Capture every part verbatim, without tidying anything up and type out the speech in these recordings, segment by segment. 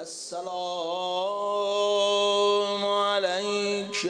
السلام علیک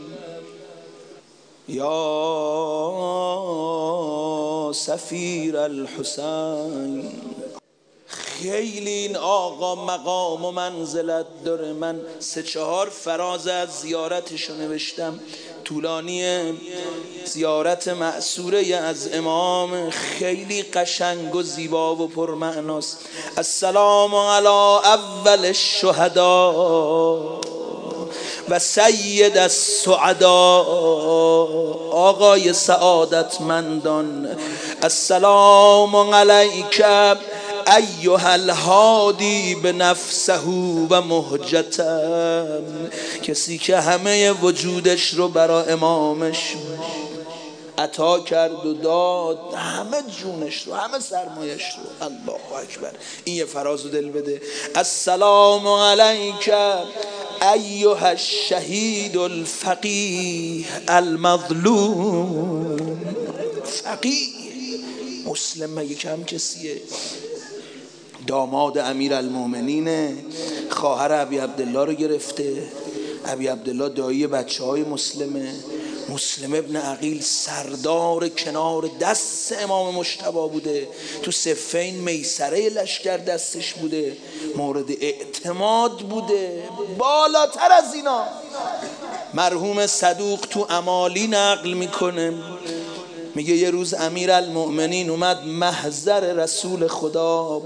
یا سفیر الحسین. خیلی این آقا مقام و منزلت داره. من سه چهار فراز از زیارتشو نوشتم، طولانیه. زیارت مأثوره از امام، خیلی قشنگ و زیبا و پرمعناست. السلام علی اول الشهدا و سید السعدا، آقای سعادتمندان. السلام علیک ایها الهادی بنفسه و مهجته، کسی که همه وجودش رو برای امامش عطا کرد و داد، همه جونش رو، همه سرمایش رو. الله اکبر. این یه فراز و دل بده. السلام علیک ایها الشهید الفقیه المظلوم. فقیه مسلم مگه کم کسیه؟ داماد امیر المومنینه، خواهر ابی عبدالله رو گرفته. ابی عبدالله دایی بچه های مسلمه. مسلم ابن عقیل سردار کنار دست امام مجتبی بوده. تو صفین میسره لشکر دستش بوده، مورد اعتماد بوده. بالاتر از اینا مرحوم صدوق تو امالی نقل میکنه، میگه یه روز امیر المؤمنین اومد محضر رسول خدا،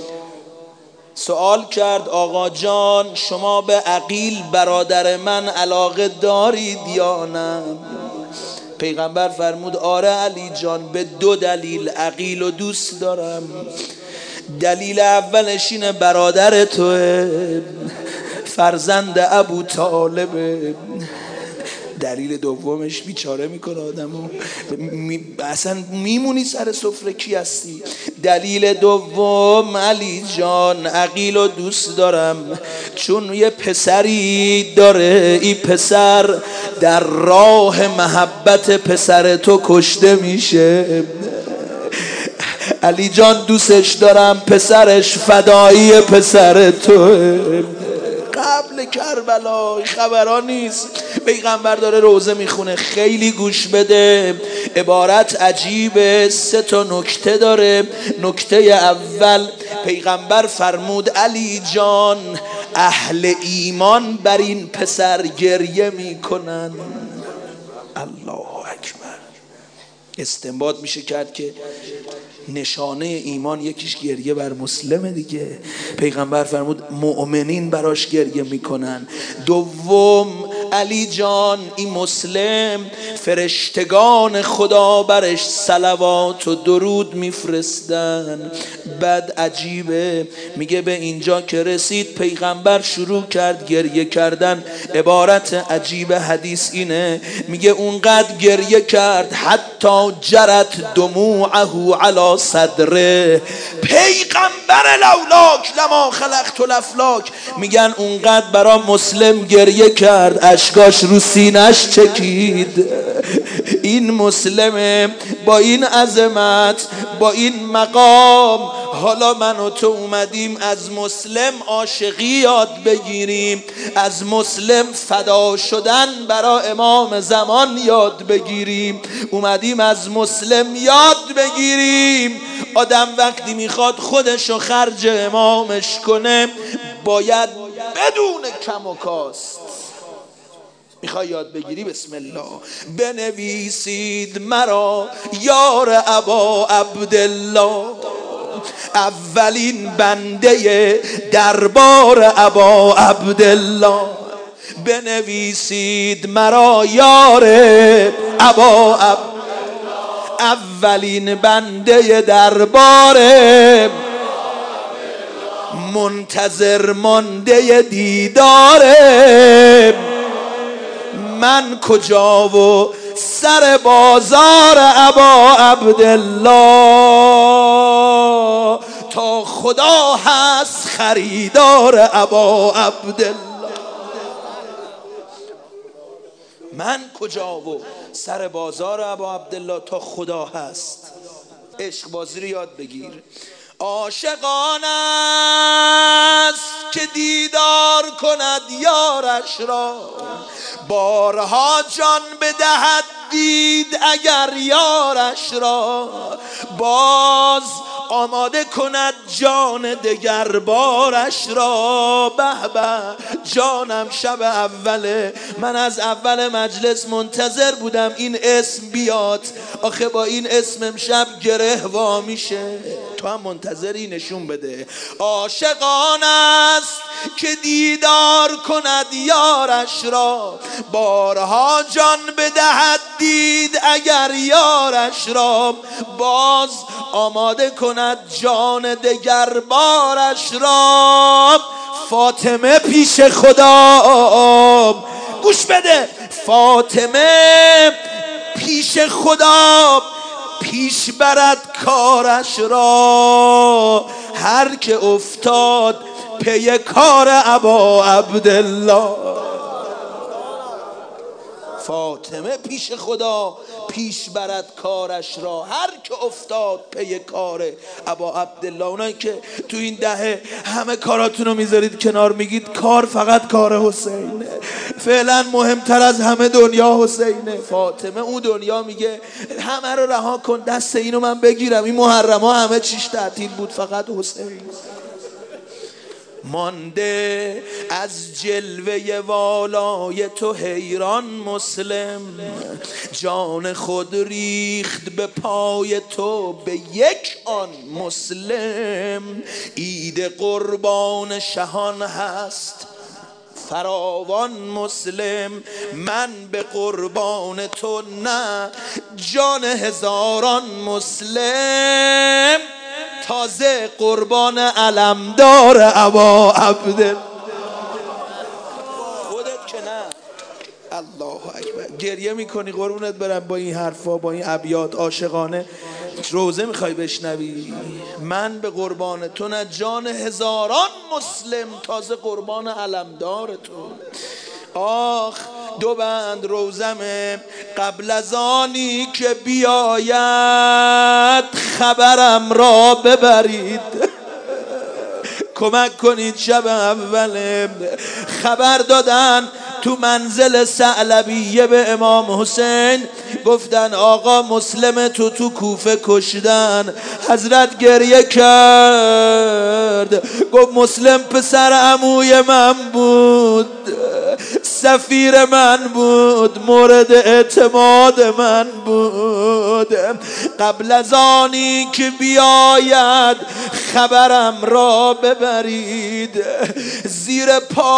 سوال کرد آقا جان شما به عقیل برادر من علاقه دارید یا نه؟ پیغمبر فرمود آره علی جان، به دو دلیل عقیل و دوست دارم. دلیل اولش اینه برادر توه، فرزند ابو طالبه. دلیل دومش بیچاره میکنه آدمو، می... اصلا میمونی سر سفره کی هستی. دلیل دوم علی جان عقیل و دوست دارم چون یه پسری داره، این پسر در راه محبت پسر تو کشته میشه. علی جان دوستش دارم، پسرش فدایی پسر توه. قبل کربلا خبران نیست. پیغمبر داره روزه میخونه، خیلی گوش بده، عبارت عجیبه، سه تا نکته داره. نکته اول پیغمبر فرمود علی جان اهل ایمان بر این پسر گریه میکنن. الله اکبر. استنباط میشه کرد که نشانه ایمان یکیش گریه بر مسلمه دیگه. پیغمبر فرمود مؤمنین براش گریه میکنن. دوم علی جان این مسلم فرشتگان خدا برش صلوات و درود میفرستن. بعد عجیبه، میگه به اینجا که رسید پیغمبر شروع کرد گریه کردن. عبارت عجیب حدیث اینه، میگه اونقدر گریه کرد حتی جرت دموعه علی صدره. پیغمبر لولاک لما خلقت الافلاک، میگن اونقدر برا مسلم گریه کرد اشکاش رو سینش چکید. این مسلمه با این عظمت، با این مقام. حالا من و تو اومدیم از مسلم عاشقی یاد بگیریم، از مسلم فدا شدن برا امام زمان یاد بگیریم. اومدیم از مسلم یاد بگیریم آدم وقتی میخواد خودشو خرج امامش کنه باید بدون کم و کاست. میخوای یاد بگیری؟ بسم الله. بنویسید مرا یار ابا عبدالله، اولین بنده دربار ابا عبدالله. بنویسید مرا یار ابا عبدالله، اولین بنده دربار، منتظر مانده دیدار من کجا و سر بازار ابا عبدالله. تا خدا هست خریدار ابا عبدالله. من کجا و سر بازار ابا عبدالله تا خدا هست. عشق بازی رو یاد بگیر. عاشقان است که دیدار کند یارش را، بارها جان بدهد دید اگر یارش را، باز آماده کند جان دگر بارش را. به به جانم شب اوله، من از اول مجلس منتظر بودم این اسم بیاد، آخه با این اسم امشب گره وا میشه. تو هم منتظری؟ نشون بده. عاشقان است که دیدار کند یارش را، بارها جان بدهد دید اگر یارش را، باز آماده کند جان دگر بارش را. فاطمه پیش خدا، گوش بده، فاطمه پیش خدا پیش برد کارش را، هر که افتاد پی کار ابا عبدالله. فاطمه پیش خدا پیش برد کارش را، هر که افتاد پی کار ابا عبدالله. اونایی که تو این دهه همه کاراتون رو میذارید کنار، میگید کار فقط کار حسینه، فعلا مهمتر از همه دنیا حسینه. فاطمه اون دنیا میگه همه رو رها کن، دست اینو من بگیرم، این محرم ها همه چیش تعطیل بود، فقط حسین. مانده از جلوه والای تو حیران مسلم، جان خود ریخت به پای تو به یک آن مسلم. عید قربان شهان هست فراوان مسلم، من به قربان تو نه جان هزاران مسلم. تازه قربان علمدار ابا عبدالله. خودت که نه. الله اکبر. گریه میکنی قربونت برم با این حرفا، با این ابیات عاشقانه. روزه میخوای بشنوی؟ من به قربان تو نه جان هزاران مسلم، تازه قربان علمدار تو. آخ دو بند روزمه قبل از آنی که بیاید خبرم را ببرید. کمک کنید شب اول خبر دادن تو منزل ثعلبیه به امام حسین، گفتن آقا مسلم تو تو کوفه کشتن. حضرت گریه کرد گفت مسلم پسر عموی من بود، سفیر من بود، مورد اعتماد من بود. قبل از آنی که بیاید خبرم را ببرید، زیر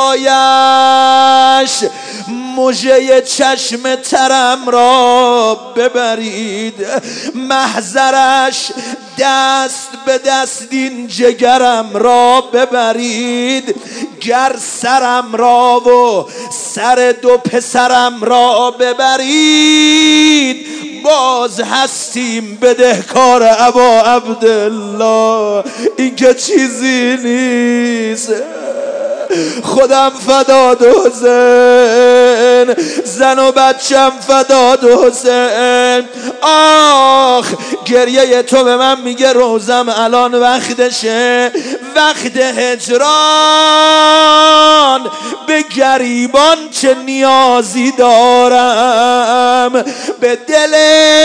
پایش مژه چشم ترم را ببرید، محضرش دست به دست این جگرم را ببرید. گر سرم را و سر دو پسرم را ببرید، باز هستیم بدهکار ابا عبدالله. این که چیزی نیست، خودم فداد حسین، زن و بچم فداد حسین. آخ گریه تو به من میگه روزم الان وقتشه، وقت هجران. به گریبان چه نیازی دارم، به دل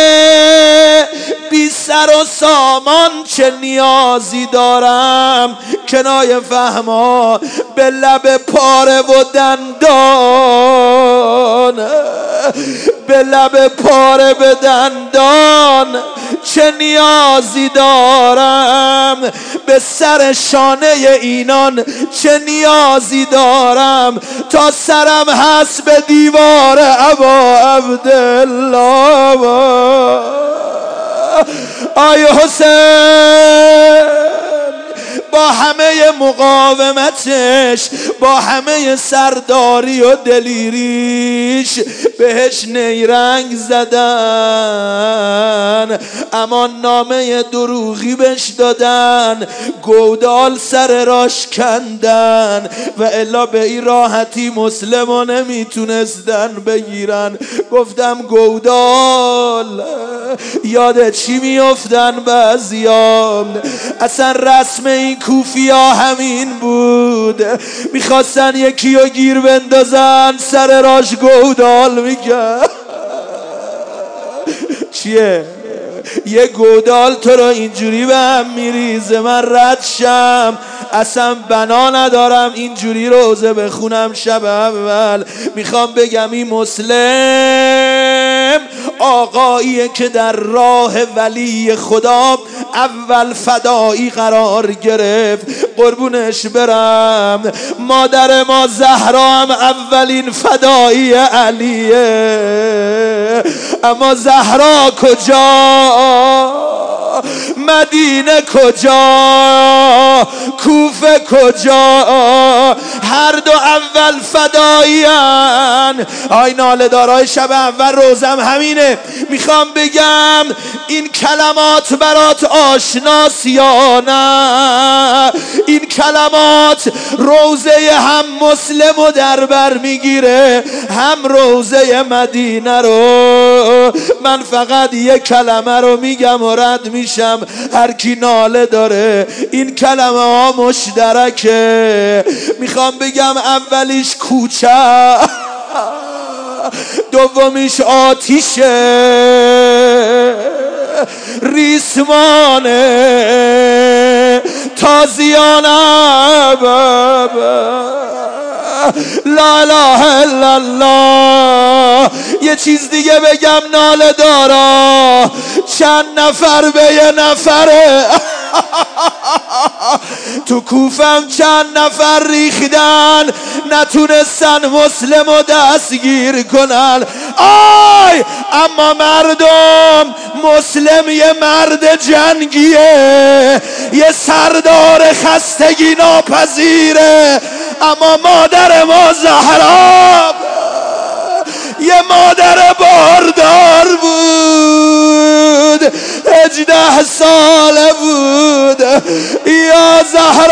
بی سر و سامان چه نیازی دارم. کنایه فهما به لب پاره و دندان، به لب پاره به دندان چه نیازی دارم. به سر شانه اینان چه نیازی دارم. تا سرم هست به دیوار ابا عبدالله. آی حسین با همه مقاومتش، با همه سرداری و دلیریش بهش نیرنگ زدن، اما نامه دروغی بهش دادن، گودال سر راش کندن و الا به این راحتی مسلمو نمیتونستن بگیرن. گفتم گودال یاد چی میافتن بعضیام؟ اصلا رسم این کوفیا همین بود، میخواستن یکی رو گیر بندازن سر راش گودال میگن. چیه؟ یه گودال تو رو اینجوری به هم میریزه من رد شم، اصلا بنا ندارم اینجوری روزه بخونم شب اول. میخوام بگم این مسلم آقاییه که در راه ولی خدا اول فدایی قرار گرفت، قربونش برم. مادر ما زهرا هم اولین فدایی علیه، اما زهرا کجا؟ مدینه کجا؟ کوفه کجا؟ هر دو اول فداییان. آی ناله دارای شب اول روزم همینه. میخوام بگم این کلمات برات آشناس یا نه؟ این کلمات روزه هم مسلم و در بر میگیره، هم روزه مدینه رو. من فقط یک کلمه رو میگم و رد میشم، هر کی ناله داره این کلمه ها مشترکه. میخوام بگم اولیش کوچه، دومیش آتیشه، ریسمانه، تازیانه، لا اله الا الله. یه چیز دیگه بگم ناله دارا، چند نفر به یه نفره. تو کوفم چند نفر ریخیدن نتونستن مسلم و دستگیر کنن. آی اما مردم، مسلم یه مرد جنگیه، یه سردار خستگی ناپذیره، اما مادر ما زهرا یه مادر باردار بود، هجده ساله بود. یا زهرا